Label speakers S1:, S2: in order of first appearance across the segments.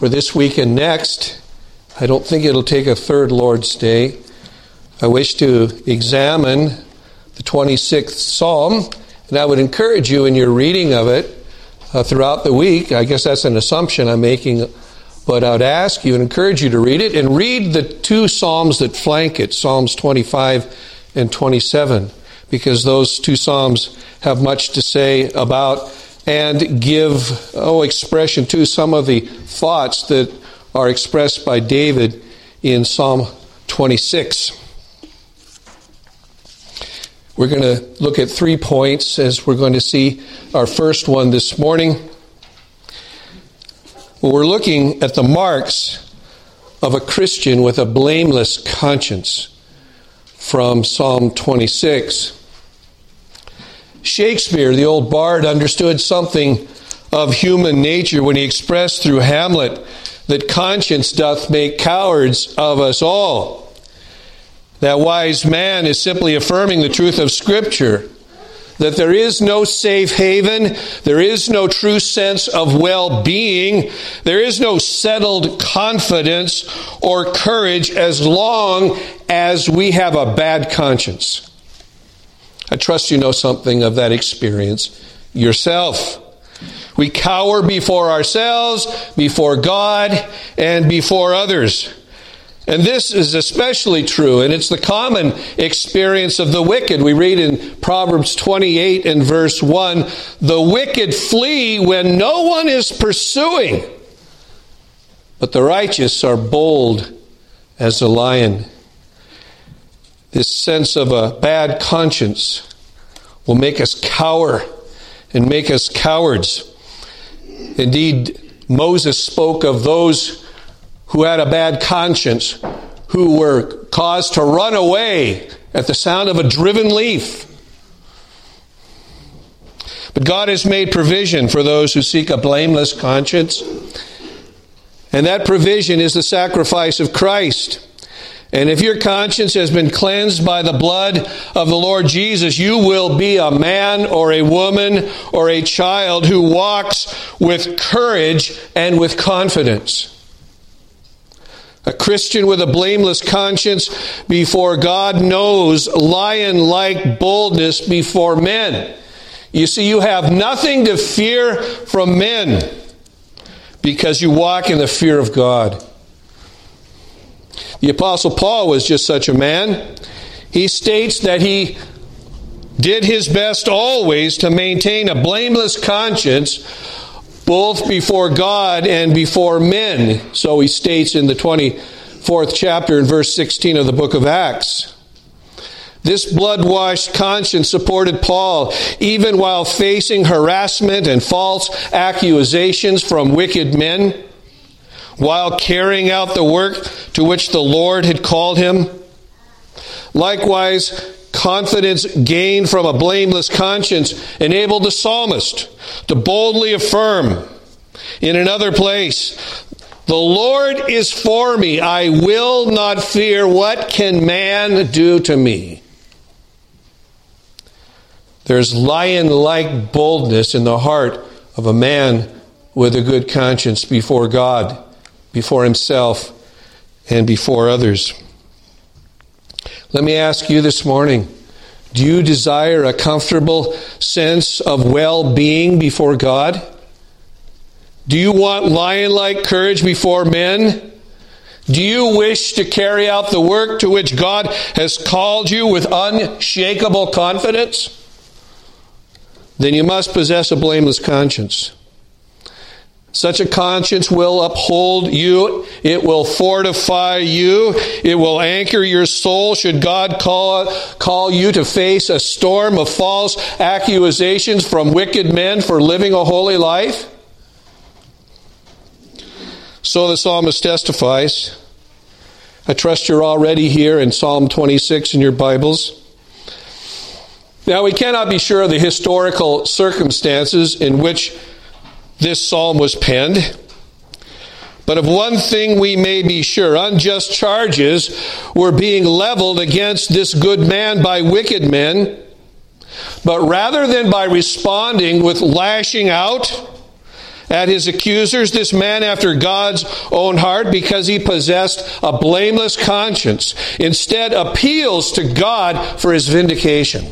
S1: for this week and next, I don't think it'll take a third Lord's Day. I wish to examine the 26th Psalm, and I would encourage you in your reading of it throughout the week. I guess that's an assumption I'm making, but I would ask you and encourage you to read it, and read the two Psalms that flank it, Psalms 25 and 27, because those two Psalms have much to say about and give expression to some of the thoughts that are expressed by David in Psalm 26. We're going to look at 3 points as we're going to see our first one this morning. We're looking at the marks of a Christian with a blameless conscience from Psalm 26. Shakespeare, the old bard, understood something of human nature when he expressed through Hamlet that conscience doth make cowards of us all. That wise man is simply affirming the truth of Scripture, that there is no safe haven, there is no true sense of well-being, there is no settled confidence or courage as long as we have a bad conscience. I trust you know something of that experience yourself. We cower before ourselves, before God, and before others. And this is especially true, and it's the common experience of the wicked. We read in Proverbs 28 and verse 1, "The wicked flee when no one is pursuing, but the righteous are bold as a lion." This sense of a bad conscience will make us cower and make us cowards. Indeed, Moses spoke of those who had a bad conscience, who were caused to run away at the sound of a driven leaf. But God has made provision for those who seek a blameless conscience, and that provision is the sacrifice of Christ. And if your conscience has been cleansed by the blood of the Lord Jesus, you will be a man or a woman or a child who walks with courage and with confidence. A Christian with a blameless conscience before God knows lion-like boldness before men. You see, you have nothing to fear from men because you walk in the fear of God. The Apostle Paul was just such a man. He states that he did his best always to maintain a blameless conscience both before God and before men. So he states in the 24th chapter in verse 16 of the book of Acts. This blood-washed conscience supported Paul even while facing harassment and false accusations from wicked men, while carrying out the work to which the Lord had called him. Likewise, confidence gained from a blameless conscience enabled the psalmist to boldly affirm in another place, "The Lord is for me, I will not fear. What can man do to me?" There's lion-like boldness in the heart of a man with a good conscience before God, before himself, and before others. Let me ask you this morning, do you desire a comfortable sense of well-being before God? Do you want lion-like courage before men? Do you wish to carry out the work to which God has called you with unshakable confidence? Then you must possess a blameless conscience. Such a conscience will uphold you. It will fortify you. It will anchor your soul should God call you to face a storm of false accusations from wicked men for living a holy life. So the psalmist testifies. I trust you're already here in Psalm 26 in your Bibles. Now, we cannot be sure of the historical circumstances in which this psalm was penned. But of one thing we may be sure, unjust charges were being leveled against this good man by wicked men. But rather than by responding with lashing out, at his accusers, this man after God's own heart, because he possessed a blameless conscience, instead appeals to God for his vindication.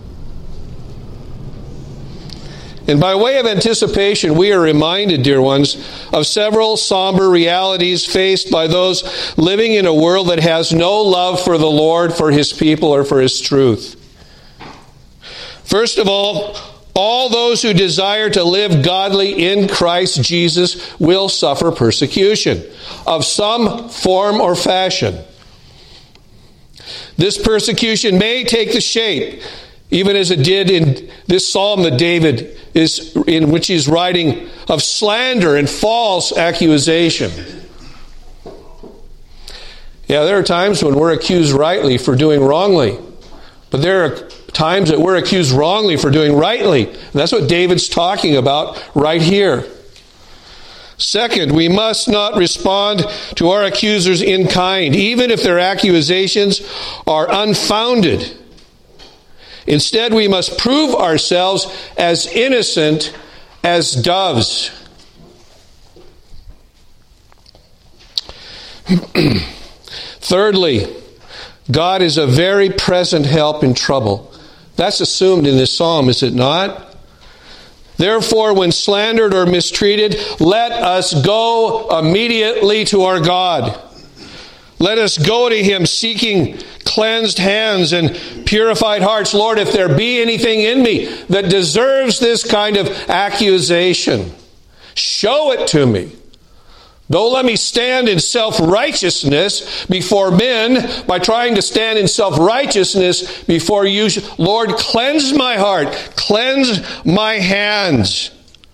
S1: And by way of anticipation, we are reminded, dear ones, of several somber realities faced by those living in a world that has no love for the Lord, for his people, or for his truth. First of all those who desire to live godly in Christ Jesus will suffer persecution of some form or fashion. This persecution may take the shape, even as it did in this psalm that David is in, which he's writing, of slander and false accusation. Yeah, there are times when we're accused rightly for doing wrongly, but there are times that we're accused wrongly for doing rightly. And that's what David's talking about right here. Second, we must not respond to our accusers in kind, even if their accusations are unfounded. Instead, we must prove ourselves as innocent as doves. Thirdly, God is a very present help in trouble. That's assumed in this psalm, is it not? Therefore, when slandered or mistreated, let us go immediately to our God. Let us go to him seeking cleansed hands and purified hearts. Lord, if there be anything in me that deserves this kind of accusation, show it to me. Don't let me stand in self-righteousness before men by trying to stand in self-righteousness before you. Lord, cleanse my heart. Cleanse my hands.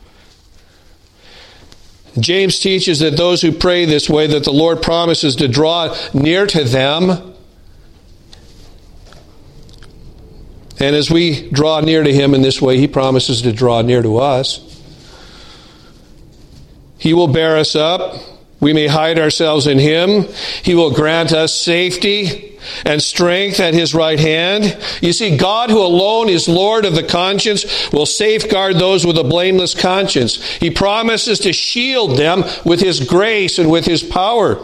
S1: James teaches that those who pray this way, that the Lord promises to draw near to them. And as we draw near to him in this way, he promises to draw near to us. He will bear us up. We may hide ourselves in him. He will grant us safety and strength at his right hand. You see, God, who alone is Lord of the conscience, will safeguard those with a blameless conscience. He promises to shield them with his grace and with his power.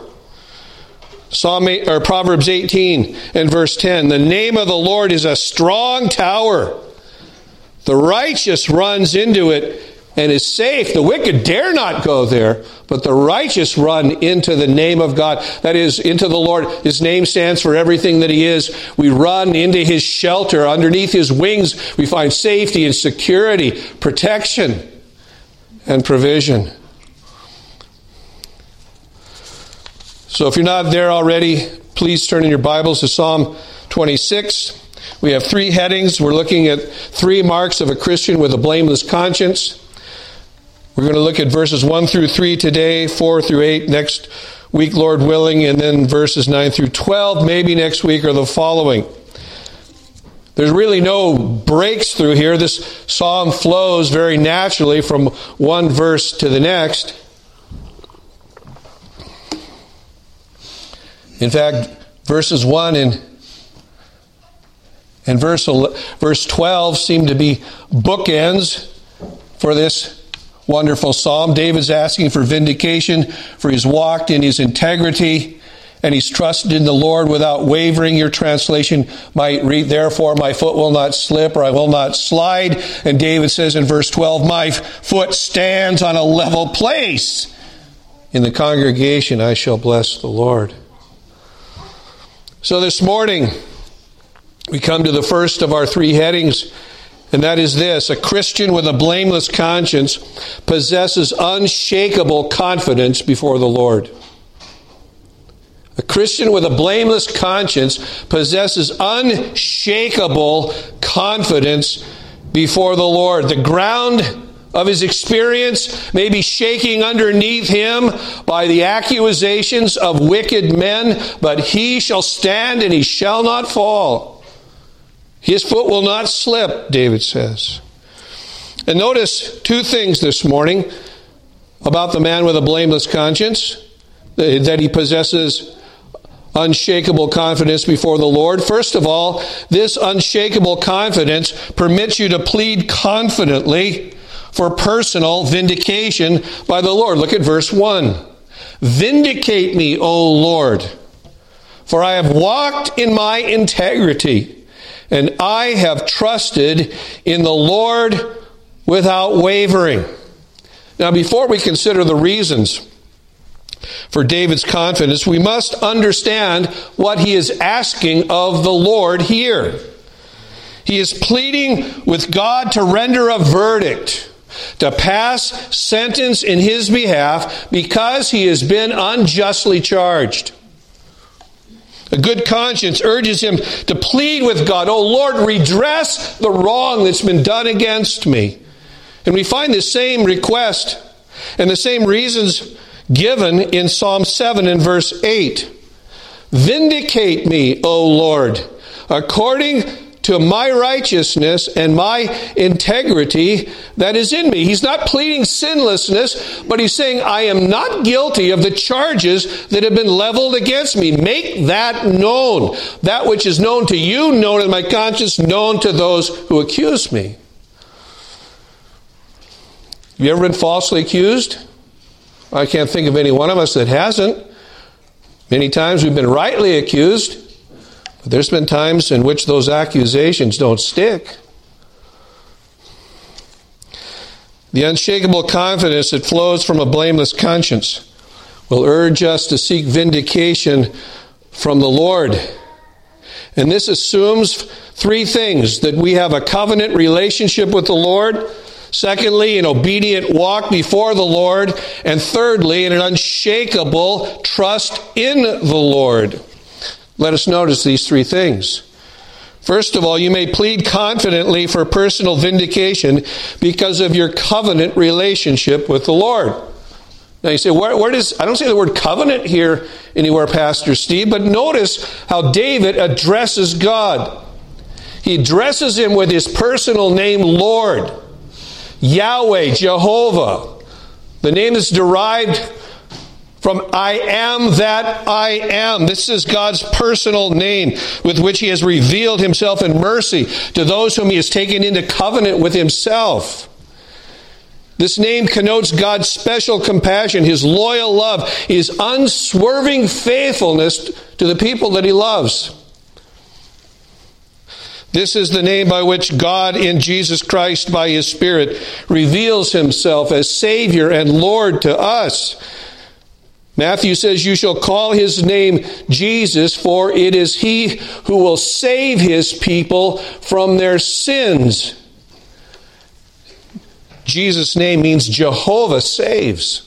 S1: Proverbs 18 and verse 10, the name of the Lord is a strong tower. The righteous runs into it and is safe. The wicked dare not go there, but the righteous run into the name of God. That is, into the Lord. His name stands for everything that he is. We run into his shelter. Underneath his wings, we find safety and security, protection, and provision. So if you're not there already, please turn in your Bibles to Psalm 26. We have three headings. We're looking at three marks of a Christian with a blameless conscience. We're going to look at verses 1 through 3 today, 4 through 8 next week, Lord willing, and then verses 9 through 12, maybe next week or the following. There's really no breaks through here. This psalm flows very naturally from one verse to the next. In fact, verses 1 and verse 12 seem to be bookends for this wonderful psalm. David's asking for vindication, for he's walked in his integrity, and he's trusted in the Lord without wavering. Your translation might read, therefore my foot will not slip, or I will not slide. And David says in verse 12, my foot stands on a level place. In the congregation I shall bless the Lord. So this morning, we come to the first of our three headings, and that is this: a Christian with a blameless conscience possesses unshakable confidence before the Lord. A Christian with a blameless conscience possesses unshakable confidence before the Lord. The ground of his experience may be shaking underneath him by the accusations of wicked men, but he shall stand and he shall not fall. His foot will not slip, David says. And notice two things this morning about the man with a blameless conscience: that he possesses unshakable confidence before the Lord. First of all, this unshakable confidence permits you to plead confidently for personal vindication by the Lord. Look at verse 1. Vindicate me, O Lord, for I have walked in my integrity, and I have trusted in the Lord without wavering. Now, before we consider the reasons for David's confidence, we must understand what he is asking of the Lord here. He is pleading with God to render a verdict, to pass sentence in his behalf because he has been unjustly charged. A good conscience urges him to plead with God, "Oh Lord, redress the wrong that's been done against me." And we find the same request and the same reasons given in Psalm 7 and verse 8. Vindicate me, O Lord, according to my righteousness and my integrity that is in me. He's not pleading sinlessness, but he's saying, I am not guilty of the charges that have been leveled against me. Make that known. That which is known to you, known in my conscience, known to those who accuse me. Have you ever been falsely accused? I can't think of any one of us that hasn't. Many times we've been rightly accused. But there's been times in which those accusations don't stick. The unshakable confidence that flows from a blameless conscience will urge us to seek vindication from the Lord. And this assumes three things: that we have a covenant relationship with the Lord, secondly, an obedient walk before the Lord, and thirdly, an unshakable trust in the Lord. Let us notice these three things. First of all, you may plead confidently for personal vindication because of your covenant relationship with the Lord. Now you say, where does, I don't see the word covenant here anywhere, Pastor Steve, but notice how David addresses God. He addresses him with his personal name, Lord, Yahweh, Jehovah. The name is derived from I am that I am. This is God's personal name with which he has revealed himself in mercy to those whom he has taken into covenant with himself. This name connotes God's special compassion, his loyal love, his unswerving faithfulness to the people that he loves. This is the name by which God in Jesus Christ, by his Spirit, reveals himself as Savior and Lord to us. Matthew says, you shall call his name Jesus, for it is he who will save his people from their sins. Jesus' name means Jehovah saves.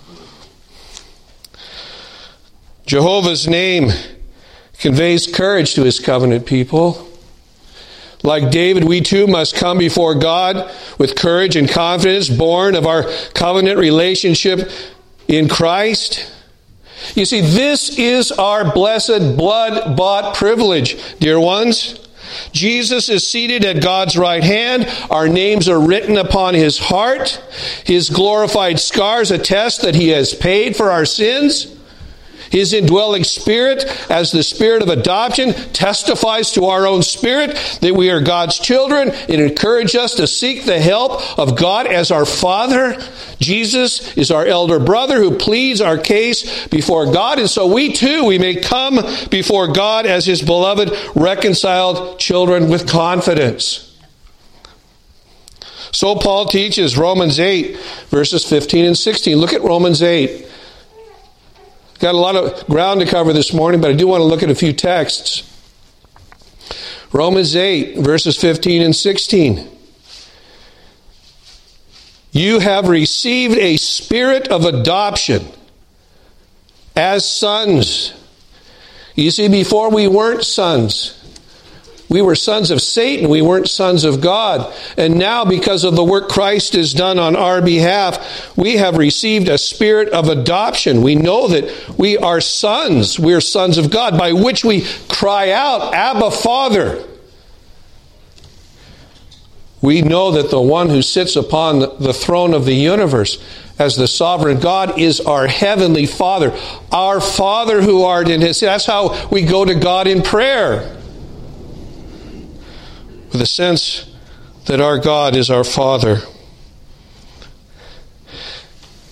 S1: Jehovah's name conveys courage to his covenant people. Like David, we too must come before God with courage and confidence, born of our covenant relationship in Christ. You see, this is our blessed blood-bought privilege, dear ones. Jesus is seated at God's right hand. Our names are written upon his heart. His glorified scars attest that he has paid for our sins. His indwelling Spirit, as the Spirit of adoption, testifies to our own spirit that we are God's children. It encourages us to seek the help of God as our Father. Jesus is our elder brother who pleads our case before God. And so we too, we may come before God as his beloved, reconciled children with confidence. So Paul teaches Romans 8, verses 15 and 16. Look at Romans 8. Got a lot of ground to cover this morning, but I do want to look at a few texts. Romans 8, verses 15 and 16. You have received a spirit of adoption as sons. You see, before we weren't sons. We were sons of Satan. We weren't sons of God. And now, because of the work Christ has done on our behalf, we have received a spirit of adoption. We know that we are sons. We are sons of God, by which we cry out, Abba, Father. We know that the one who sits upon the throne of the universe as the sovereign God is our heavenly Father. Our Father who art in his... That's how we go to God in prayer. With a sense that our God is our Father.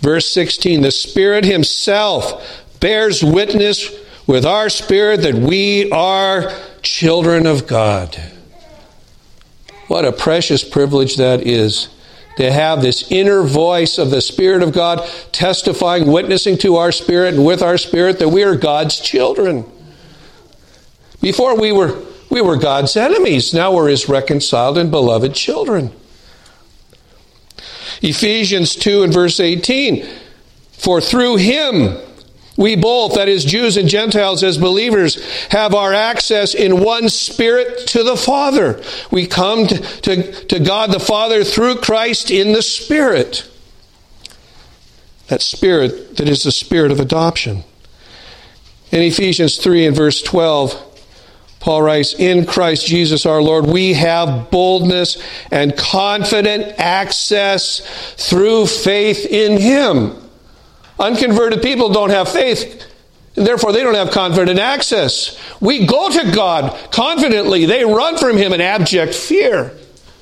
S1: Verse 16, the Spirit himself bears witness with our spirit that we are children of God. What a precious privilege that is, to have this inner voice of the Spirit of God testifying, witnessing to our spirit and with our spirit that we are God's children. Before we were God's enemies. Now we're His reconciled and beloved children. Ephesians 2 and verse 18, for through Him we both, that is Jews and Gentiles as believers, have our access in one Spirit to the Father. We come to God the Father through Christ in the Spirit. That Spirit that is the Spirit of adoption. In Ephesians 3 and verse 12, Paul writes, in Christ Jesus our Lord, we have boldness and confident access through faith in Him. Unconverted people don't have faith, and therefore they don't have confident access. We go to God confidently. They run from Him in abject fear.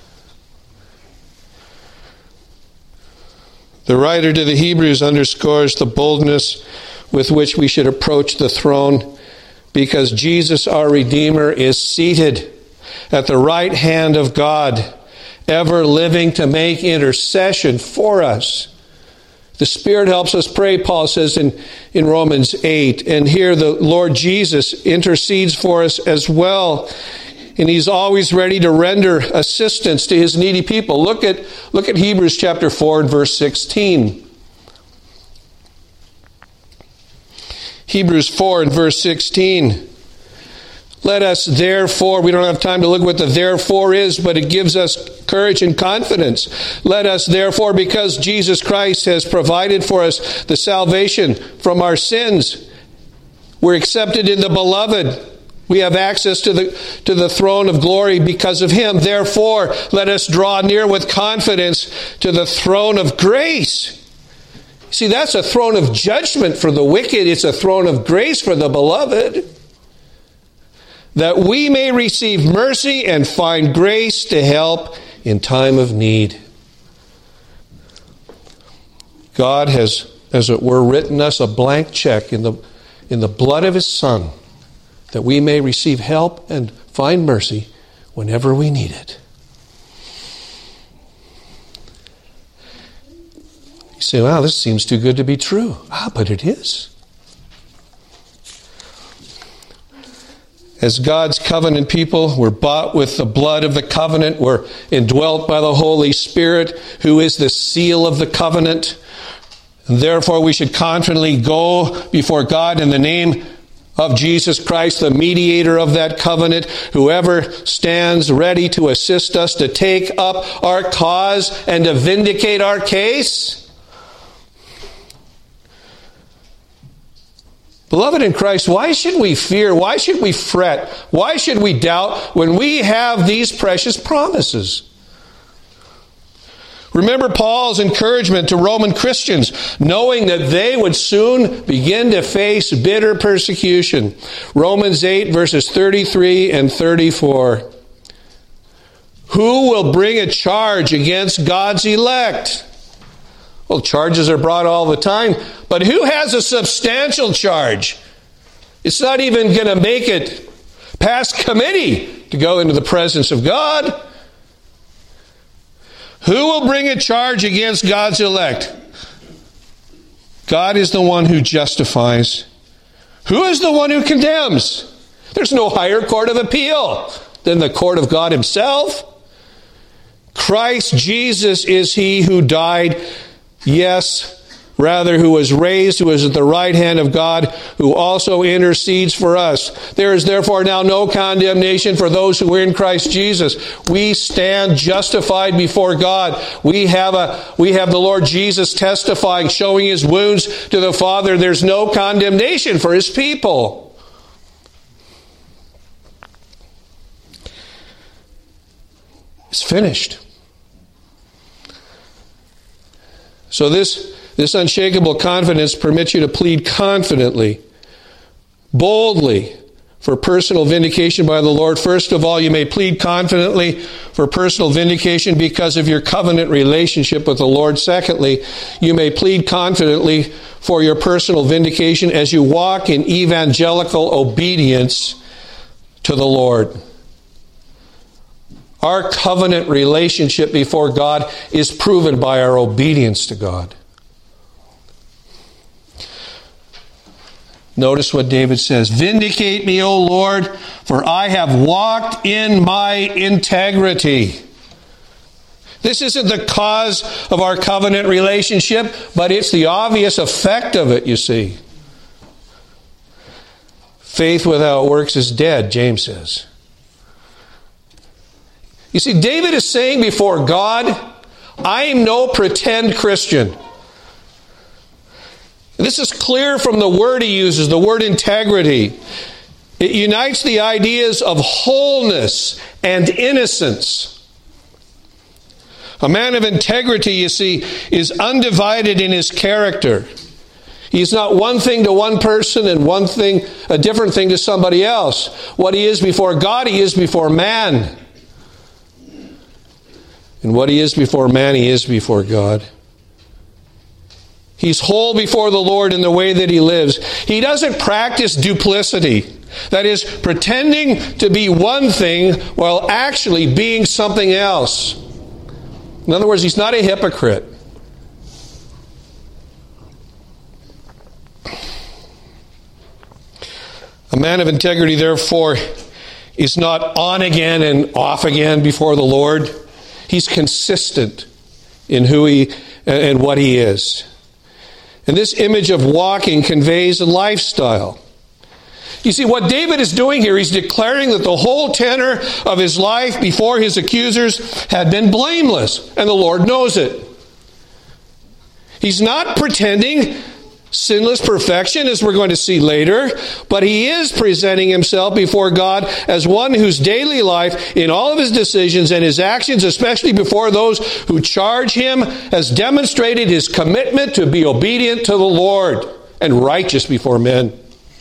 S1: The writer to the Hebrews underscores the boldness with which we should approach the throne, because Jesus, our Redeemer, is seated at the right hand of God, ever living to make intercession for us. The Spirit helps us pray, Paul says in Romans 8. And here the Lord Jesus intercedes for us as well. And He's always ready to render assistance to His needy people. Look at Hebrews chapter 4 and verse 16. Hebrews 4 and verse 16. Let us therefore, we don't have time to look what the therefore is, but it gives us courage and confidence. Let us therefore, because Jesus Christ has provided for us the salvation from our sins, we're accepted in the Beloved. We have access to the throne of glory because of Him. Therefore, let us draw near with confidence to the throne of grace. See, that's a throne of judgment for the wicked. It's a throne of grace for the beloved, that we may receive mercy and find grace to help in time of need. God has, as it were, written us a blank check in the blood of His Son, that we may receive help and find mercy whenever we need it. You say, wow, this seems too good to be true. But it is. As God's covenant people, we're bought with the blood of the covenant. We're indwelt by the Holy Spirit, who is the seal of the covenant. And therefore, we should confidently go before God in the name of Jesus Christ, the mediator of that covenant, whoever stands ready to assist us to take up our cause and to vindicate our case. Beloved in Christ, why should we fear? Why should we fret? Why should we doubt when we have these precious promises? Remember Paul's encouragement to Roman Christians, knowing that they would soon begin to face bitter persecution. Romans 8, verses 33 and 34. Who will bring a charge against God's elect? Well, charges are brought all the time, but who has a substantial charge? It's not even going to make it past committee to go into the presence of God. Who will bring a charge against God's elect? God is the one who justifies. Who is the one who condemns? There's no higher court of appeal than the court of God Himself. Christ Jesus is He who died, yes, rather, who was raised, who is at the right hand of God, who also intercedes for us. There is therefore now no condemnation for those who are in Christ Jesus. We stand justified before God. We have the Lord Jesus testifying, showing His wounds to the Father. There's no condemnation for His people. It's finished. So this unshakable confidence permits you to plead confidently, boldly, for personal vindication by the Lord. First of all, you may plead confidently for personal vindication because of your covenant relationship with the Lord. Secondly, you may plead confidently for your personal vindication as you walk in evangelical obedience to the Lord. Our covenant relationship before God is proven by our obedience to God. Notice what David says. Vindicate me, O Lord, for I have walked in my integrity. This isn't the cause of our covenant relationship, but it's the obvious effect of it, you see. Faith without works is dead, James says. You see, David is saying before God, I am no pretend Christian. This is clear from the word he uses, the word integrity. It unites the ideas of wholeness and innocence. A man of integrity, you see, is undivided in his character. He's not one thing to one person and one thing, a different thing to somebody else. What he is before God, he is before man. And what he is before man, he is before God. He's whole before the Lord in the way that he lives. He doesn't practice duplicity. That is, pretending to be one thing while actually being something else. In other words, he's not a hypocrite. A man of integrity, therefore, is not on again and off again before the Lord. He's consistent in who he and what he is. And this image of walking conveys a lifestyle. You see, what David is doing here, he's declaring that the whole tenor of his life before his accusers had been blameless, and the Lord knows it. He's not pretending sinless perfection, as we're going to see later, but he is presenting himself before God as one whose daily life, in all of his decisions and his actions, especially before those who charge him, has demonstrated his commitment to be obedient to the Lord and righteous before men.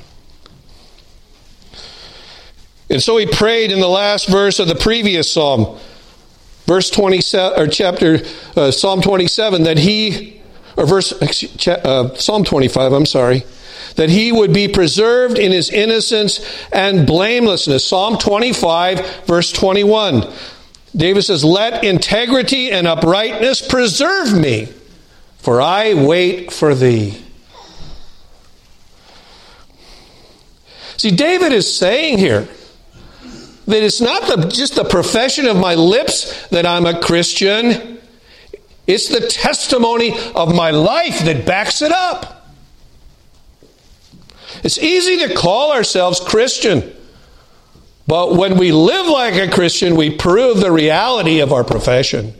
S1: And so he prayed in the last verse of the previous psalm, verse 27, or chapter Psalm 27, that he, or Psalm 25, that he would be preserved in his innocence and blamelessness. Psalm 25, verse 21. David says, let integrity and uprightness preserve me, for I wait for thee. See, David is saying here that it's not just the profession of my lips that I'm a Christian. It's the testimony of my life that backs it up. It's easy to call ourselves Christian, but when we live like a Christian, we prove the reality of our profession.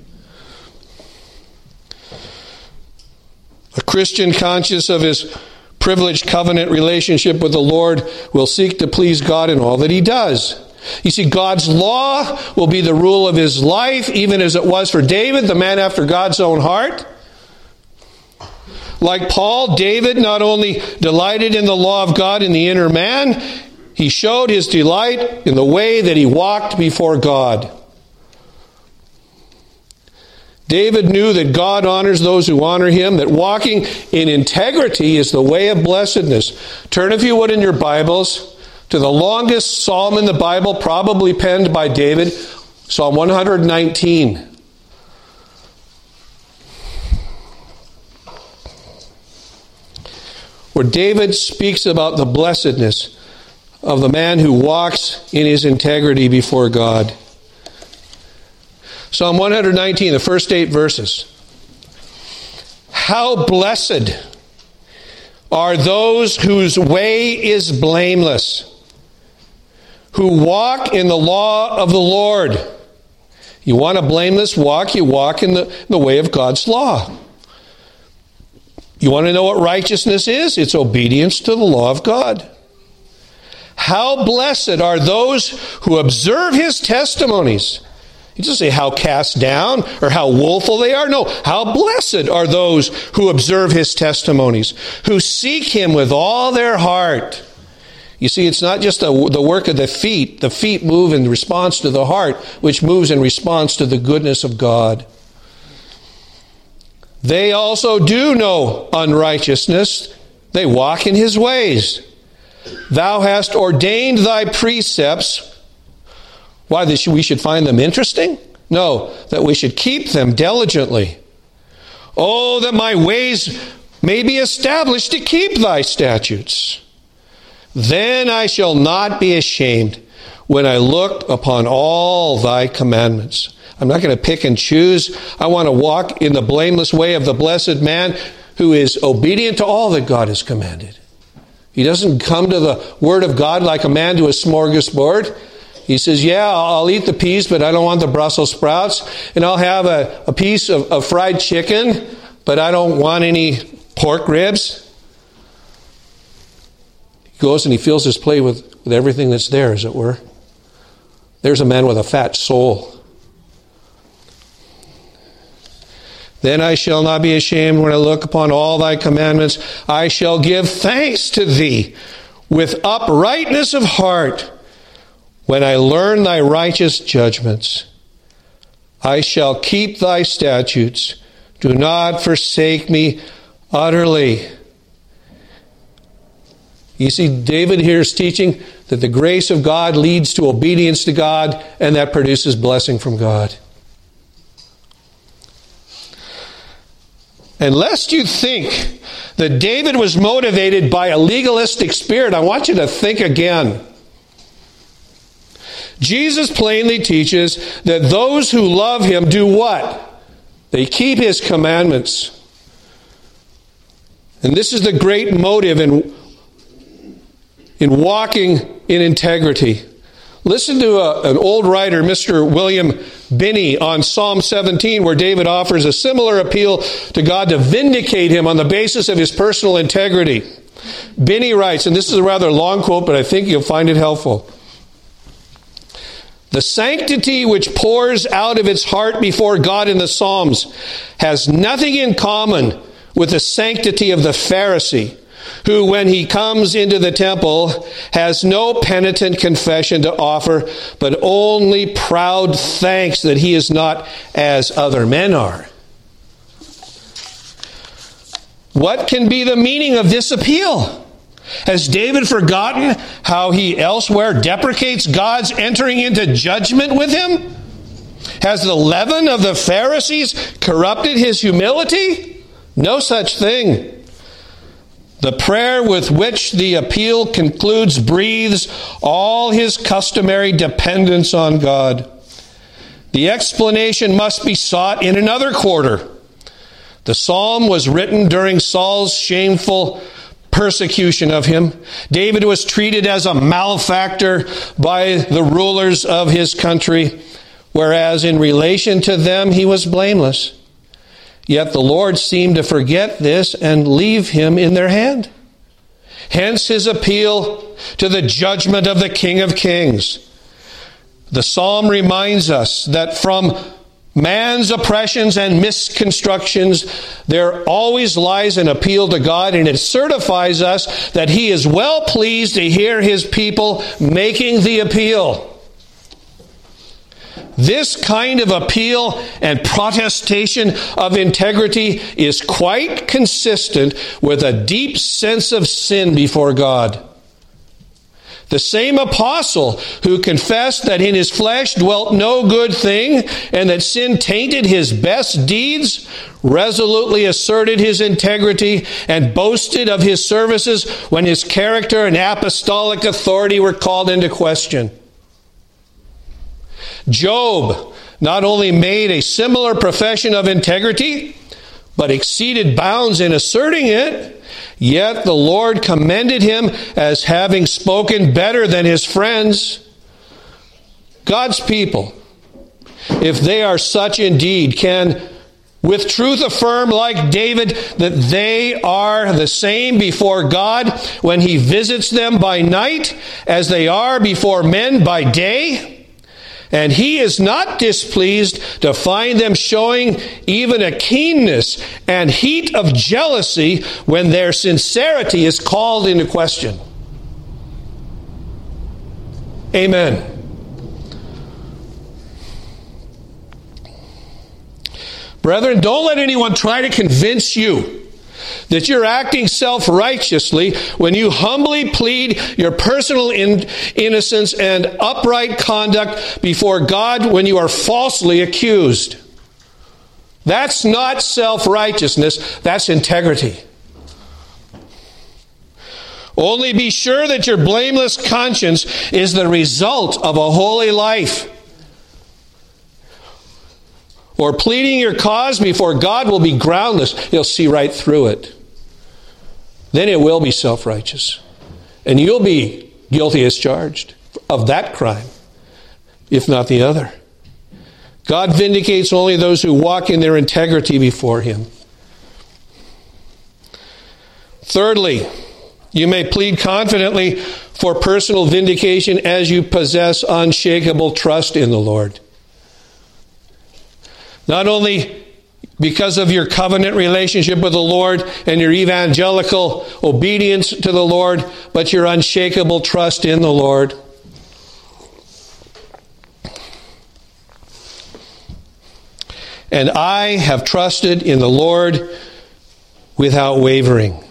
S1: A Christian conscious of his privileged covenant relationship with the Lord will seek to please God in all that he does. You see, God's law will be the rule of his life, even as it was for David, the man after God's own heart. Like Paul, David not only delighted in the law of God in the inner man, he showed his delight in the way that he walked before God. David knew that God honors those who honor him, that walking in integrity is the way of blessedness. Turn, if you would, in your Bibles to the longest psalm in the Bible, probably penned by David, Psalm 119. Where David speaks about the blessedness of the man who walks in his integrity before God. Psalm 119, the first 8 verses. How blessed are those whose way is blameless, who walk in the law of the Lord. You want a blameless walk? You walk in the way of God's law. You want to know what righteousness is? It's obedience to the law of God. How blessed are those who observe his testimonies. He doesn't say how cast down or how woeful they are. No, how blessed are those who observe his testimonies, who seek him with all their heart. You see, it's not just the work of the feet. The feet move in response to the heart, which moves in response to the goodness of God. They also do know unrighteousness. They walk in his ways. Thou hast ordained thy precepts. Why, that we should find them interesting? No, that we should keep them diligently. Oh, that my ways may be established to keep thy statutes. Then I shall not be ashamed when I look upon all thy commandments. I'm not going to pick and choose. I want to walk in the blameless way of the blessed man who is obedient to all that God has commanded. He doesn't come to the Word of God like a man to a smorgasbord. He says, yeah, I'll eat the peas, but I don't want the Brussels sprouts. And I'll have a piece of fried chicken, but I don't want any pork ribs. He goes and he fills his plate with everything that's there, as it were. There's a man with a fat soul. Then I shall not be ashamed when I look upon all thy commandments. I shall give thanks to thee with uprightness of heart when I learn thy righteous judgments. I shall keep thy statutes. Do not forsake me utterly. You see, David here is teaching that the grace of God leads to obedience to God, and that produces blessing from God. And lest you think that David was motivated by a legalistic spirit, I want you to think again. Jesus plainly teaches that those who love him do what? They keep his commandments. And this is the great motive in walking in integrity. Listen to an old writer, Mr. William Binney, on Psalm 17, where David offers a similar appeal to God to vindicate him on the basis of his personal integrity. Binney writes, and this is a rather long quote, but I think you'll find it helpful. The sanctity which pours out of its heart before God in the Psalms has nothing in common with the sanctity of the Pharisee, who, when he comes into the temple, has no penitent confession to offer, but only proud thanks that he is not as other men are. What can be the meaning of this appeal? Has David forgotten how he elsewhere deprecates God's entering into judgment with him? Has the leaven of the Pharisees corrupted his humility? No such thing. The prayer with which the appeal concludes breathes all his customary dependence on God. The explanation must be sought in another quarter. The psalm was written during Saul's shameful persecution of him. David was treated as a malefactor by the rulers of his country, whereas in relation to them he was blameless. Yet the Lord seemed to forget this and leave him in their hand. Hence his appeal to the judgment of the King of Kings. The psalm reminds us that from man's oppressions and misconstructions, there always lies an appeal to God, and it certifies us that he is well pleased to hear his people making the appeal. This kind of appeal and protestation of integrity is quite consistent with a deep sense of sin before God. The same apostle who confessed that in his flesh dwelt no good thing and that sin tainted his best deeds resolutely asserted his integrity and boasted of his services when his character and apostolic authority were called into question. Job not only made a similar profession of integrity, but exceeded bounds in asserting it. Yet the Lord commended him as having spoken better than his friends. God's people, if they are such indeed, can with truth affirm, like David, that they are the same before God when he visits them by night as they are before men by day. And he is not displeased to find them showing even a keenness and heat of jealousy when their sincerity is called into question. Amen. Brethren, don't let anyone try to convince you that you're acting self-righteously when you humbly plead your personal innocence and upright conduct before God when you are falsely accused. That's not self-righteousness, that's integrity. Only be sure that your blameless conscience is the result of a holy life. Or pleading your cause before God will be groundless. He'll see right through it. Then it will be self-righteous. And you'll be guilty as charged of that crime, if not the other. God vindicates only those who walk in their integrity before Him. Thirdly, you may plead confidently for personal vindication as you possess unshakable trust in the Lord. Not only because of your covenant relationship with the Lord and your evangelical obedience to the Lord, but your unshakable trust in the Lord. And I have trusted in the Lord without wavering.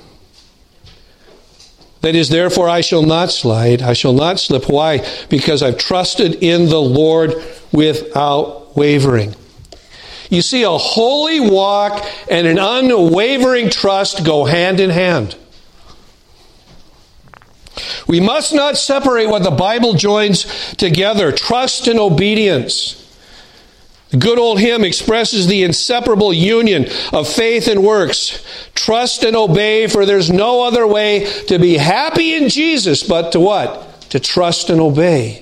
S1: That is, therefore I shall not slide, I shall not slip. Why? Because I've trusted in the Lord without wavering. You see, a holy walk and an unwavering trust go hand in hand. We must not separate what the Bible joins together, trust and obedience. The good old hymn expresses the inseparable union of faith and works. Trust and obey, for there's no other way to be happy in Jesus but to what? To trust and obey.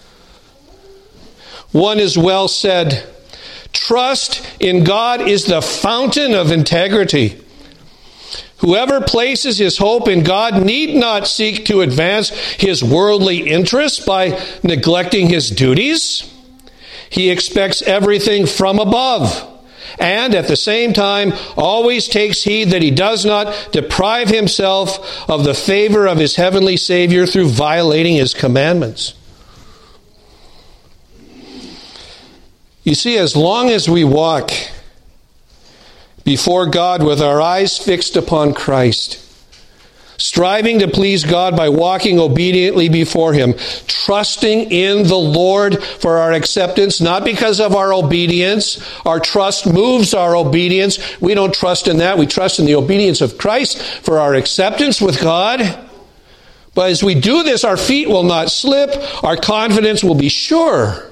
S1: One is well said, trust in God is the fountain of integrity. Whoever places his hope in God need not seek to advance his worldly interests by neglecting his duties. He expects everything from above, and at the same time always takes heed that he does not deprive himself of the favor of his heavenly Savior through violating his commandments. You see, as long as we walk before God with our eyes fixed upon Christ, striving to please God by walking obediently before Him, trusting in the Lord for our acceptance, not because of our obedience. Our trust moves our obedience. We don't trust in that. We trust in the obedience of Christ for our acceptance with God. But as we do this, our feet will not slip. Our confidence will be sure.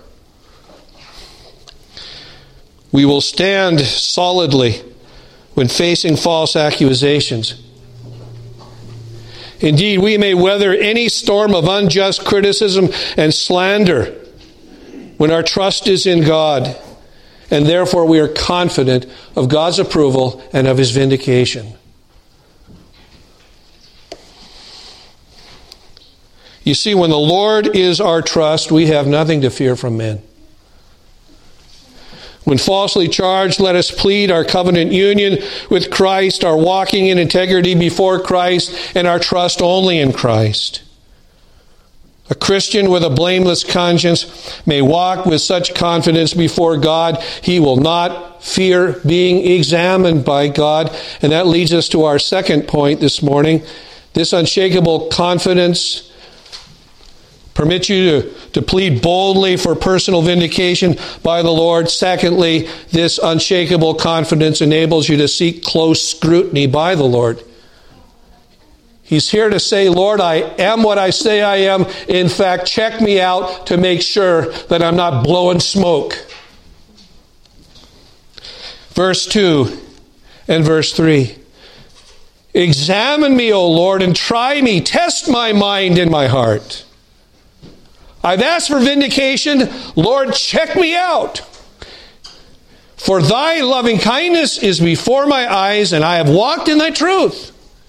S1: We will stand solidly when facing false accusations. Indeed, we may weather any storm of unjust criticism and slander when our trust is in God, and therefore we are confident of God's approval and of His vindication. You see, when the Lord is our trust, we have nothing to fear from men. When falsely charged, let us plead our covenant union with Christ, our walking in integrity before Christ, and our trust only in Christ. A Christian with a blameless conscience may walk with such confidence before God. He will not fear being examined by God. And that leads us to our second point this morning. This unshakable confidence permits you to plead boldly for personal vindication by the Lord. Secondly, this unshakable confidence enables you to seek close scrutiny by the Lord. He's here to say, Lord, I am what I say I am. In fact, check me out to make sure that I'm not blowing smoke. Verse 2 and verse 3. Examine me, O Lord, and try me. Test my mind and my heart. I've asked for vindication. Lord, check me out. For thy loving kindness is before my eyes, and I have walked in thy truth.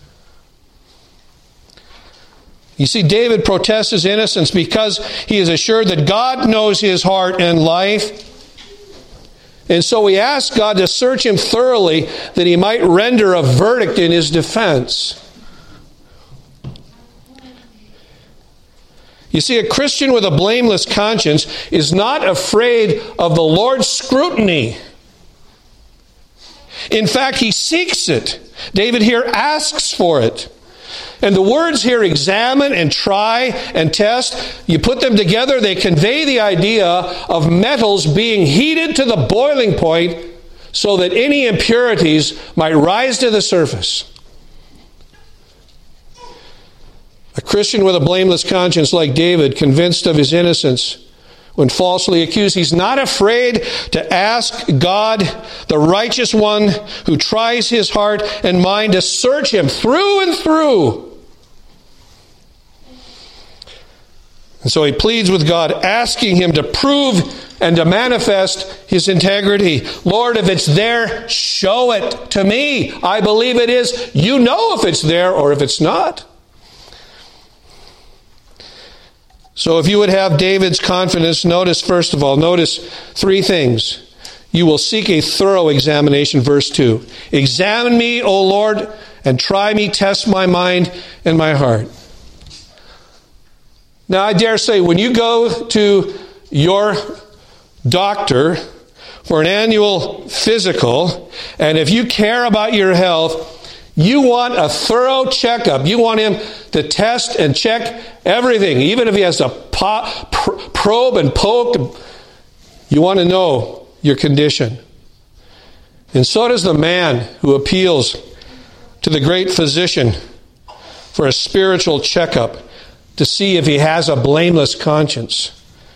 S1: You see, David protests his innocence because he is assured that God knows his heart and life. And so he asks God to search him thoroughly that he might render a verdict in his defense. You see, a Christian with a blameless conscience is not afraid of the Lord's scrutiny. In fact, he seeks it. David here asks for it. And the words here, examine and try and test, you put them together, they convey the idea of metals being heated to the boiling point so that any impurities might rise to the surface. A Christian with a blameless conscience like David, convinced of his innocence when falsely accused, he's not afraid to ask God, the righteous one who tries his heart and mind, to search him through and through. And so he pleads with God, asking him to prove and to manifest his integrity. Lord, if it's there, show it to me. I believe it is. You know if it's there or if it's not. So if you would have David's confidence, notice three things. You will seek a thorough examination, verse 2. Examine me, O Lord, and try me, test my mind and my heart. Now, I dare say, when you go to your doctor for an annual physical, and if you care about your health, you want a thorough checkup. You want him to test and check everything, even if he has to probe and poke. You want to know your condition. And so does the man who appeals to the great physician for a spiritual checkup to see if he has a blameless conscience.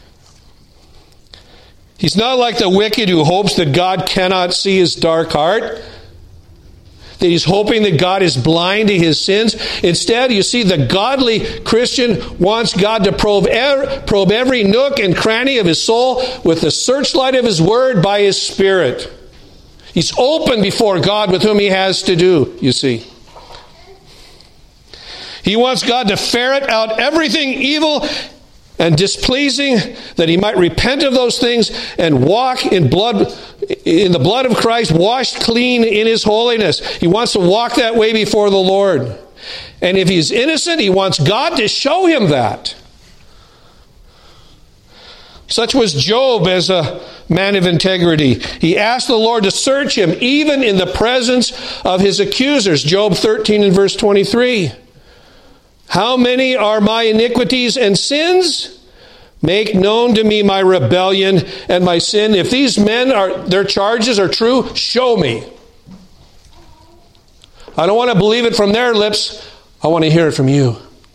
S1: He's not like the wicked who hopes that God cannot see his dark heart, that he's hoping that God is blind to his sins. Instead, you see, the godly Christian wants God to probe every nook and cranny of his soul with the searchlight of his word by his Spirit. He's open before God with whom he has to do, you see. He wants God to ferret out everything evil and displeasing, that he might repent of those things and walk in the blood of Christ, washed clean in his holiness. He wants to walk that way before the Lord. And if he's innocent, he wants God to show him that. Such was Job as a man of integrity. He asked the Lord to search him even in the presence of his accusers. Job 13 and verse 23. How many are my iniquities and sins? Make known to me my rebellion and my sin. If these men their charges are true, show me. I don't want to believe it from their lips. I want to hear it from you.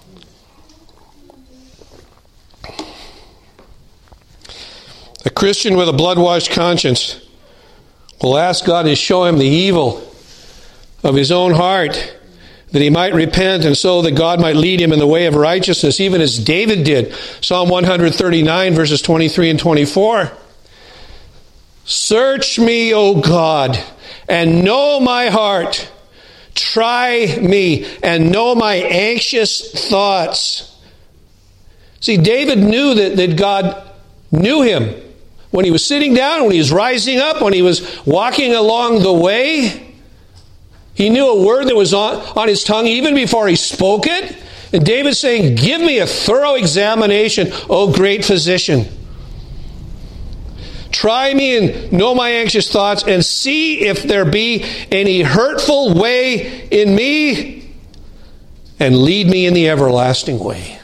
S1: A Christian with a blood-washed conscience will ask God to show him the evil of his own heart, that he might repent, and so that God might lead him in the way of righteousness, even as David did. Psalm 139, verses 23 and 24. Search me, O God, and know my heart. Try me, and know my anxious thoughts. See, David knew that God knew him. When he was sitting down, when he was rising up, when he was walking along the way, he knew a word that was on his tongue even before he spoke it. And David's saying, give me a thorough examination, O great physician. Try me and know my anxious thoughts, and see if there be any hurtful way in me, and lead me in the everlasting way.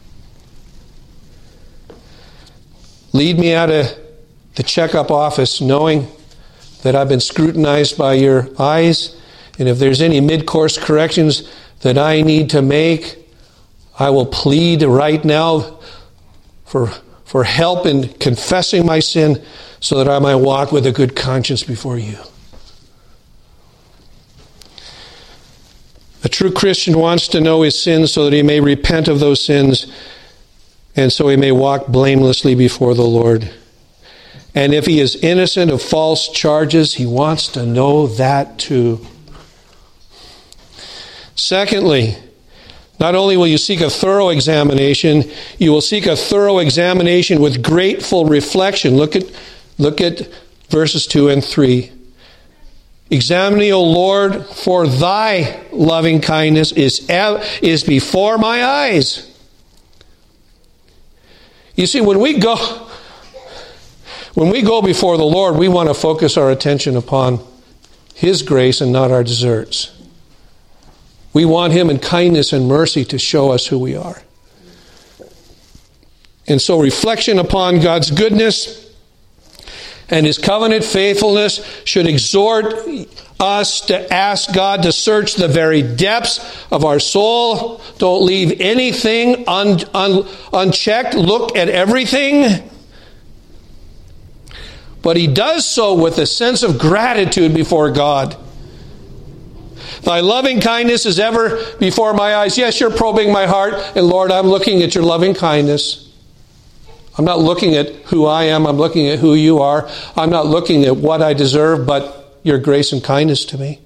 S1: Lead me out of the checkup office knowing that I've been scrutinized by your eyes. And if there's any mid-course corrections that I need to make, I will plead right now for help in confessing my sin so that I might walk with a good conscience before you. A true Christian wants to know his sins so that he may repent of those sins and so he may walk blamelessly before the Lord. And if he is innocent of false charges, he wants to know that too. Secondly, not only will you seek a thorough examination, you will seek a thorough examination with grateful reflection. Look at verses 2 and 3. Examine me, O Lord, for thy loving kindness is before my eyes. You see, when we go before the Lord, we want to focus our attention upon His grace and not our deserts. We want Him in kindness and mercy to show us who we are. And so reflection upon God's goodness and His covenant faithfulness should exhort us to ask God to search the very depths of our soul. Don't leave anything unchecked. Look at everything. But He does so with a sense of gratitude before God. Thy loving kindness is ever before my eyes. Yes, you're probing my heart. And Lord, I'm looking at your loving kindness. I'm not looking at who I am. I'm looking at who you are. I'm not looking at what I deserve, but your grace and kindness to me.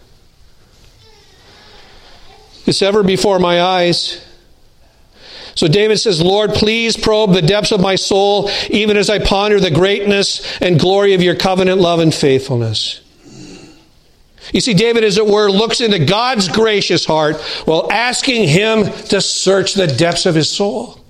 S1: It's ever before my eyes. So David says, Lord, please probe the depths of my soul, even as I ponder the greatness and glory of your covenant love and faithfulness. You see, David, as it were, looks into God's gracious heart while asking Him to search the depths of his soul.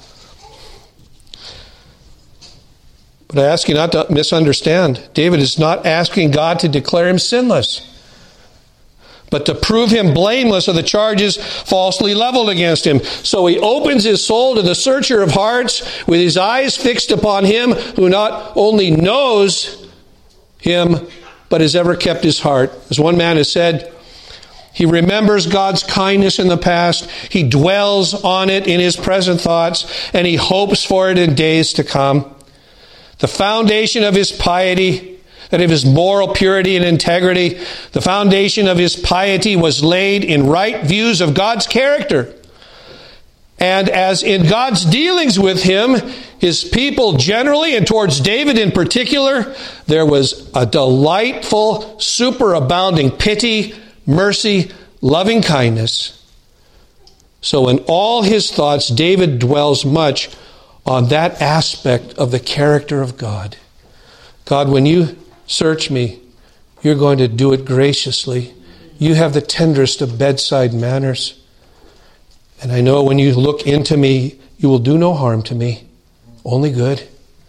S1: But I ask you not to misunderstand. David is not asking God to declare him sinless, but to prove him blameless of the charges falsely leveled against him. So he opens his soul to the searcher of hearts with his eyes fixed upon Him who not only knows him, but has ever kept his heart. As one man has said, he remembers God's kindness in the past, he dwells on it in his present thoughts, and he hopes for it in days to come. The foundation of his piety, and of his moral purity and integrity, the foundation of his piety was laid in right views of God's character. And as in God's dealings with him, his people generally, and towards David in particular, there was a delightful, superabounding pity, mercy, loving kindness. So in all his thoughts, David dwells much on that aspect of the character of God. God, when you search me, you're going to do it graciously. You have the tenderest of bedside manners. And I know when you look into me, you will do no harm to me, only good.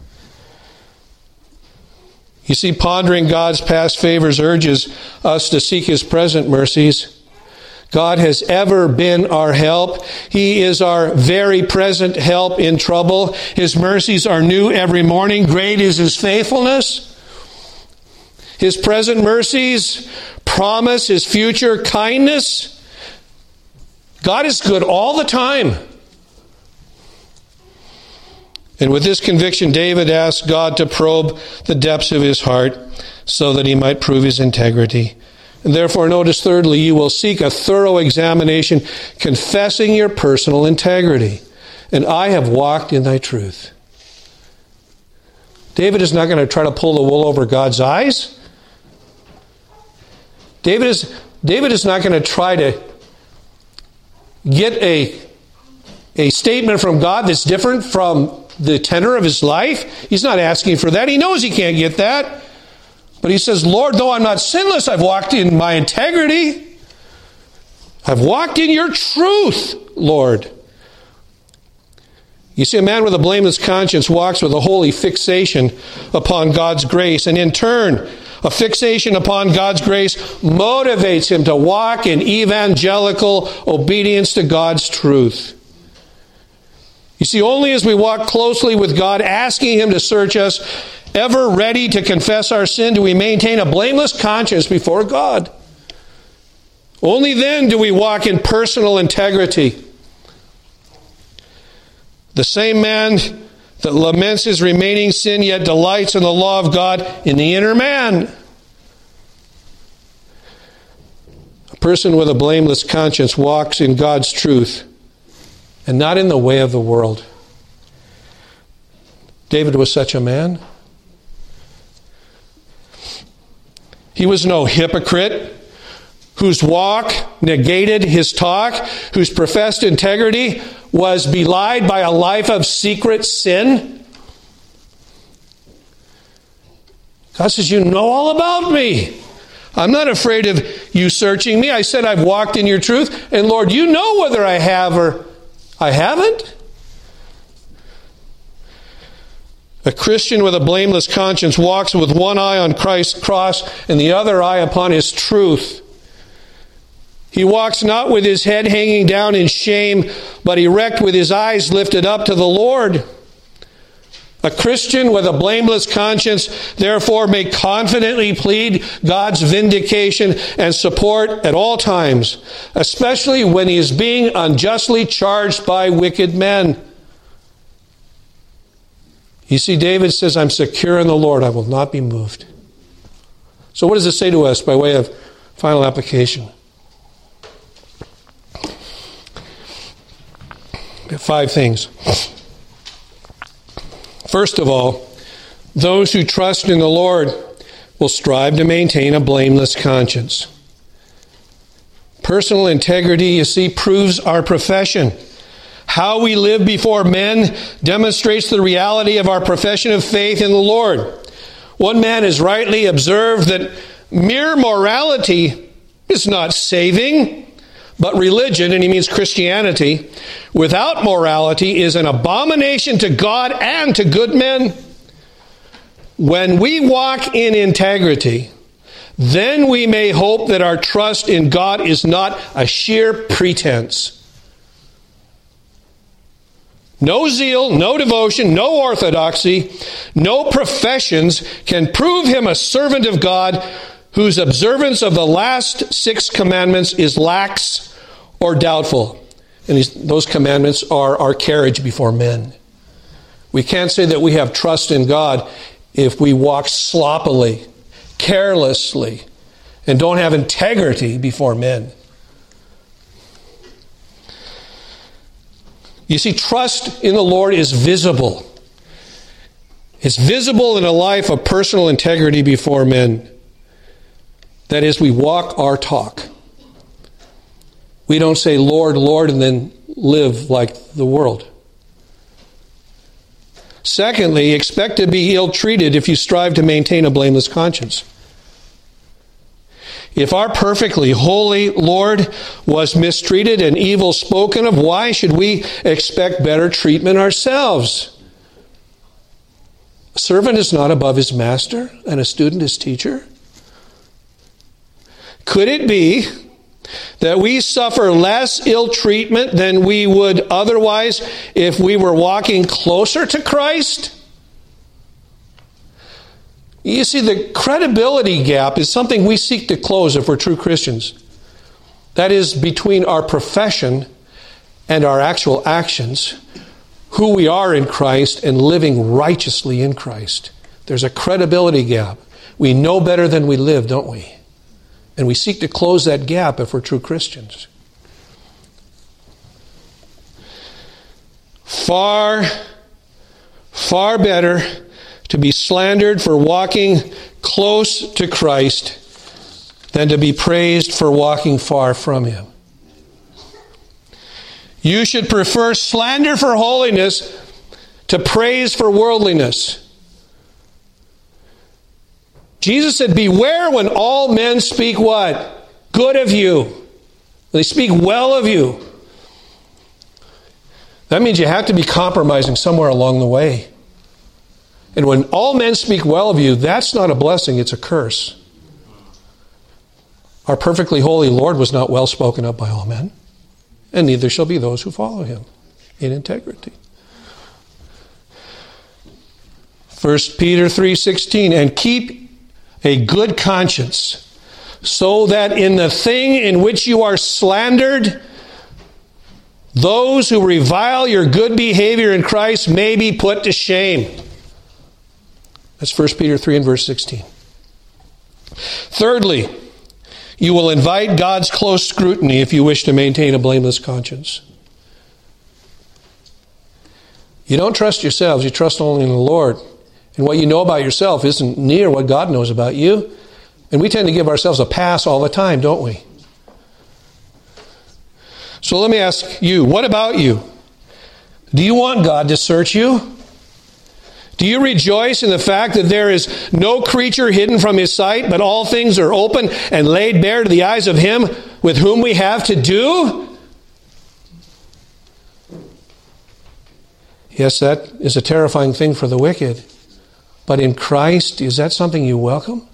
S1: You see, pondering God's past favors urges us to seek His present mercies. God has ever been our help. He is our very present help in trouble. His mercies are new every morning. Great is His faithfulness. His present mercies promise His future kindness. God is good all the time. And with this conviction, David asked God to probe the depths of his heart so that he might prove his integrity. And therefore, notice thirdly, you will seek a thorough examination, confessing your personal integrity. And I have walked in thy truth. David is not going to try to pull the wool over God's eyes. David is not going to try to get a statement from God that's different from the tenor of his life. He's not asking for that. He knows he can't get that. But he says, Lord, though I'm not sinless, I've walked in my integrity. I've walked in your truth, Lord. You see, a man with a blameless conscience walks with a holy fixation upon God's grace. And in turn, a fixation upon God's grace motivates him to walk in evangelical obedience to God's truth. You see, only as we walk closely with God, asking Him to search us, ever ready to confess our sin, do we maintain a blameless conscience before God. Only then do we walk in personal integrity. The same man that laments his remaining sin yet delights in the law of God in the inner man. A person with a blameless conscience walks in God's truth and not in the way of the world. David was such a man. He was no hypocrite whose walk negated his talk, whose professed integrity was belied by a life of secret sin. God says, you know all about me. I'm not afraid of you searching me. I said I've walked in your truth. And Lord, you know whether I have or I haven't. A Christian with a blameless conscience walks with one eye on Christ's cross and the other eye upon His truth. He walks not with his head hanging down in shame, but erect with his eyes lifted up to the Lord. A Christian with a blameless conscience, therefore, may confidently plead God's vindication and support at all times, especially when he is being unjustly charged by wicked men. You see, David says, I'm secure in the Lord, I will not be moved. So what does it say to us by way of final application? 5 things. First of all, those who trust in the Lord will strive to maintain a blameless conscience. Personal integrity, you see, proves our profession. How we live before men demonstrates the reality of our profession of faith in the Lord. One man has rightly observed that mere morality is not saving, but religion, and he means Christianity, without morality is an abomination to God and to good men. When we walk in integrity, then we may hope that our trust in God is not a sheer pretense. No zeal, no devotion, no orthodoxy, no professions can prove him a servant of God whose observance of the last 6 commandments is lax or doubtful. And those commandments are our carriage before men. We can't say that we have trust in God if we walk sloppily, carelessly, and don't have integrity before men. You see, trust in the Lord is visible. It's visible in a life of personal integrity before men. That is, we walk our talk. We don't say, Lord, Lord, and then live like the world. Secondly, expect to be ill-treated if you strive to maintain a blameless conscience. If our perfectly holy Lord was mistreated and evil spoken of, why should we expect better treatment ourselves? A servant is not above his master, and a student his teacher. Could it be that we suffer less ill treatment than we would otherwise if we were walking closer to Christ? You see, the credibility gap is something we seek to close if we're true Christians. That is, between our profession and our actual actions, who we are in Christ and living righteously in Christ. There's a credibility gap. We know better than we live, don't we? And we seek to close that gap if we're true Christians. Far better to be slandered for walking close to Christ than to be praised for walking far from Him. You should prefer slander for holiness to praise for worldliness. Jesus said, beware when all men speak what? Good of you. They speak well of you. That means you have to be compromising somewhere along the way. And when all men speak well of you, that's not a blessing, it's a curse. Our perfectly holy Lord was not well spoken of by all men, and neither shall be those who follow Him in integrity. 1 Peter 3:16, and keep a good conscience, so that in the thing in which you are slandered, those who revile your good behavior in Christ may be put to shame. That's 1 Peter 3 and verse 16. Thirdly, you will invite God's close scrutiny if you wish to maintain a blameless conscience. You don't trust yourselves, you trust only in the Lord. And what you know about yourself isn't near what God knows about you. And we tend to give ourselves a pass all the time, don't we? So let me ask you, what about you? Do you want God to search you? Do you rejoice in the fact that there is no creature hidden from His sight, but all things are open and laid bare to the eyes of Him with whom we have to do? Yes, that is a terrifying thing for the wicked. But in Christ, is that something you welcome?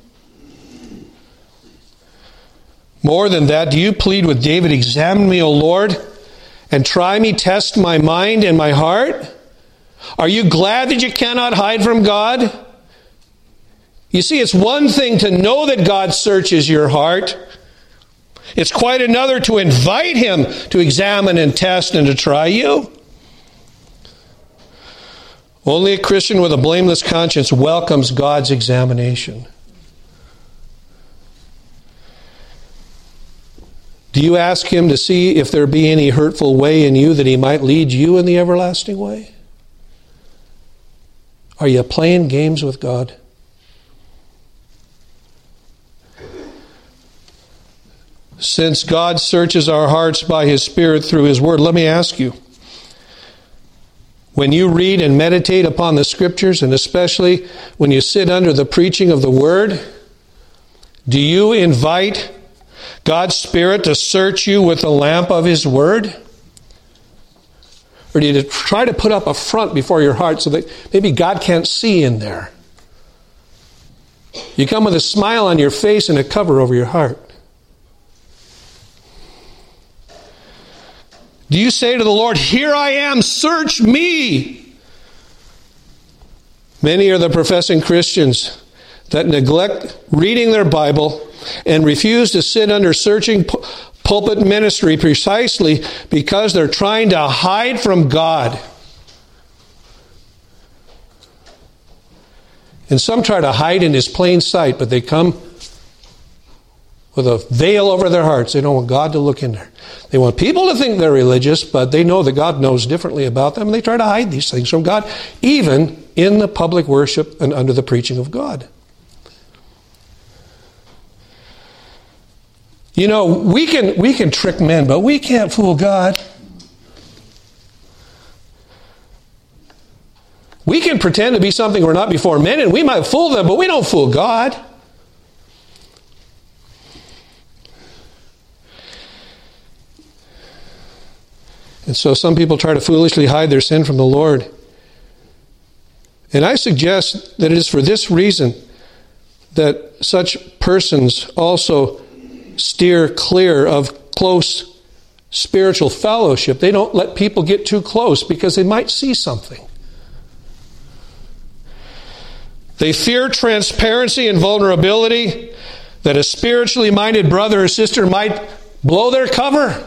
S1: More than that, do you plead with David, examine me, O Lord, and try me, test my mind and my heart? Are you glad that you cannot hide from God? You see, it's one thing to know that God searches your heart. It's quite another to invite Him to examine and test and to try you. Only a Christian with a blameless conscience welcomes God's examination. Do you ask Him to see if there be any hurtful way in you that He might lead you in the everlasting way? Are you playing games with God? Since God searches our hearts by His Spirit through His Word, let me ask you, when you read and meditate upon the Scriptures, and especially when you sit under the preaching of the Word, do you invite God's Spirit to search you with the lamp of His Word? Or do you try to put up a front before your heart so that maybe God can't see in there? You come with a smile on your face and a cover over your heart. Do you say to the Lord, here I am, search me? Many are the professing Christians that neglect reading their Bible and refuse to sit under searching pulpit ministry precisely because they're trying to hide from God. And some try to hide in His plain sight, but they come with a veil over their hearts. They don't want God to look in there. They want people to think they're religious, but they know that God knows differently about them, and they try to hide these things from God, even in the public worship and under the preaching of God. You know, we can trick men, but we can't fool God. We can pretend to be something we're not before men, and we might fool them, but we don't fool God. And so some people try to foolishly hide their sin from the Lord. And I suggest that it is for this reason that such persons also steer clear of close spiritual fellowship. They don't let people get too close because they might see something. They fear transparency and vulnerability, that a spiritually minded brother or sister might blow their cover.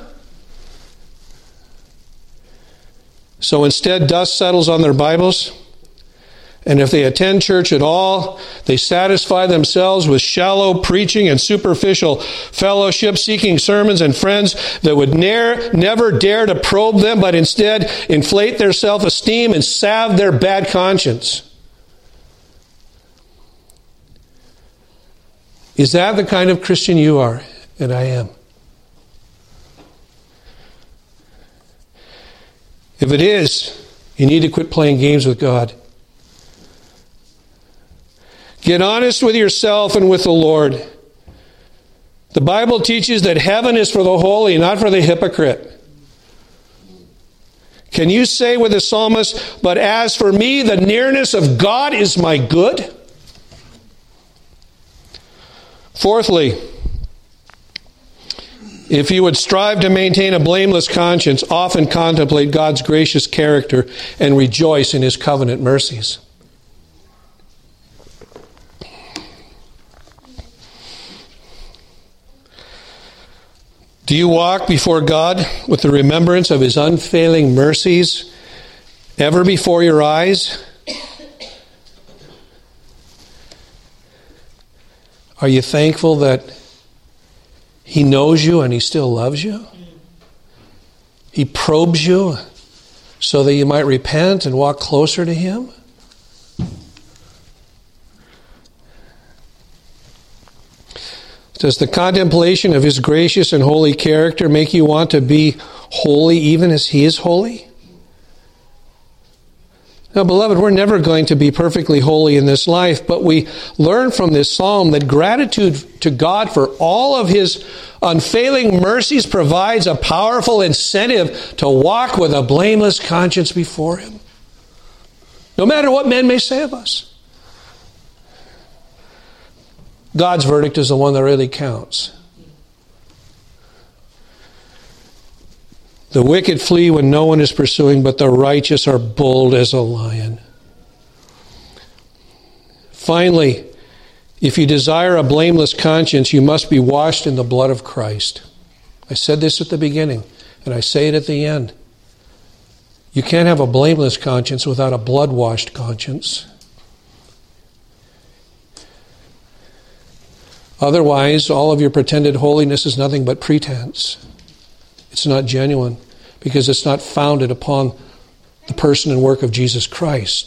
S1: So instead, dust settles on their Bibles. And if they attend church at all, they satisfy themselves with shallow preaching and superficial fellowship, seeking sermons and friends that would never dare to probe them, but instead inflate their self-esteem and salve their bad conscience. Is that the kind of Christian you are and I am? If it is, you need to quit playing games with God. Get honest with yourself and with the Lord. The Bible teaches that heaven is for the holy, not for the hypocrite. Can you say with the psalmist, but as for me, the nearness of God is my good? Fourthly, if you would strive to maintain a blameless conscience, often contemplate God's gracious character and rejoice in His covenant mercies. Do you walk before God with the remembrance of His unfailing mercies ever before your eyes? Are you thankful that He knows you and He still loves you? He probes you so that you might repent and walk closer to Him? Does the contemplation of His gracious and holy character make you want to be holy even as He is holy? Now, beloved, we're never going to be perfectly holy in this life, but we learn from this psalm that gratitude to God for all of His unfailing mercies provides a powerful incentive to walk with a blameless conscience before Him, no matter what men may say of us. God's verdict is the one that really counts. The wicked flee when no one is pursuing, but the righteous are bold as a lion. Finally, if you desire a blameless conscience, you must be washed in the blood of Christ. I said this at the beginning, and I say it at the end. You can't have a blameless conscience without a blood-washed conscience. Otherwise, all of your pretended holiness is nothing but pretense. It's not genuine because it's not founded upon the person and work of Jesus Christ.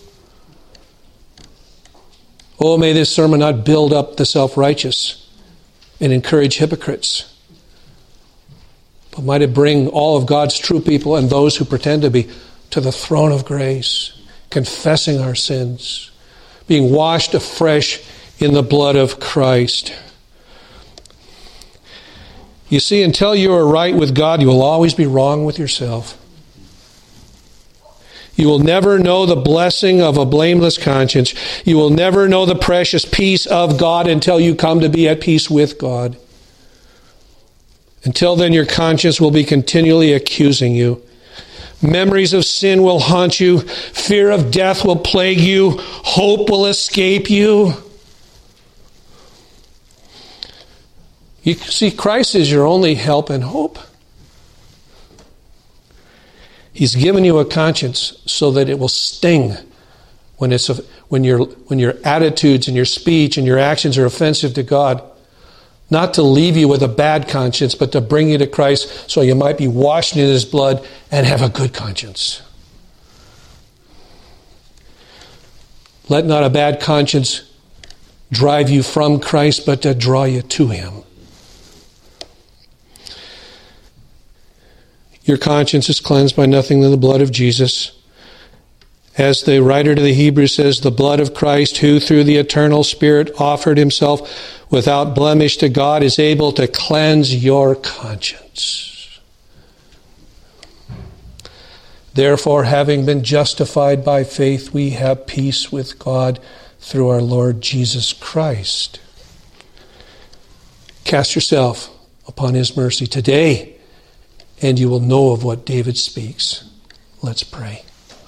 S1: Oh, may this sermon not build up the self-righteous and encourage hypocrites, but might it bring all of God's true people and those who pretend to be to the throne of grace, confessing our sins, being washed afresh in the blood of Christ. You see, until you are right with God, you will always be wrong with yourself. You will never know the blessing of a blameless conscience. You will never know the precious peace of God until you come to be at peace with God. Until then, your conscience will be continually accusing you. Memories of sin will haunt you. Fear of death will plague you. Hope will escape you. You see, Christ is your only help and hope. He's given you a conscience so that it will sting when your attitudes and your speech and your actions are offensive to God. Not to leave you with a bad conscience, but to bring you to Christ so you might be washed in His blood and have a good conscience. Let not a bad conscience drive you from Christ, but to draw you to Him. Your conscience is cleansed by nothing than the blood of Jesus. As the writer to the Hebrews says, the blood of Christ, who through the eternal Spirit offered Himself without blemish to God, is able to cleanse your conscience. Therefore, having been justified by faith, we have peace with God through our Lord Jesus Christ. Cast yourself upon His mercy today, and you will know of what David speaks. Let's pray.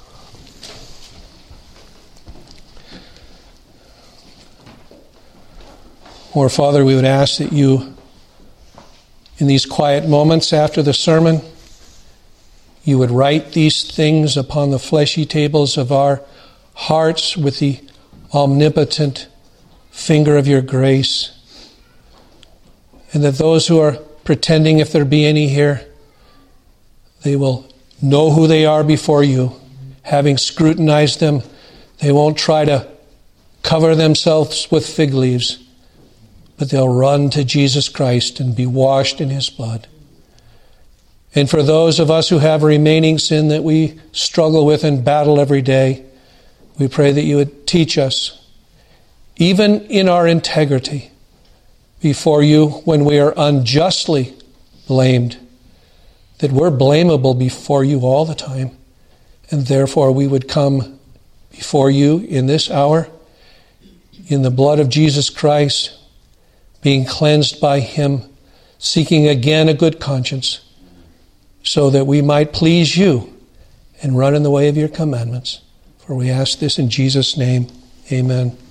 S1: Or Father, we would ask that you, in these quiet moments after the sermon, you would write these things upon the fleshy tables of our hearts with the omnipotent finger of your grace. And that those who are pretending, if there be any here, they will know who they are before you. Having scrutinized them, they won't try to cover themselves with fig leaves, but they'll run to Jesus Christ and be washed in His blood. And for those of us who have remaining sin that we struggle with and battle every day, we pray that you would teach us, even in our integrity before you when we are unjustly blamed, that we're blamable before you all the time. And therefore we would come before you in this hour, in the blood of Jesus Christ, being cleansed by Him, seeking again a good conscience, so that we might please you and run in the way of your commandments. For we ask this in Jesus' name. Amen.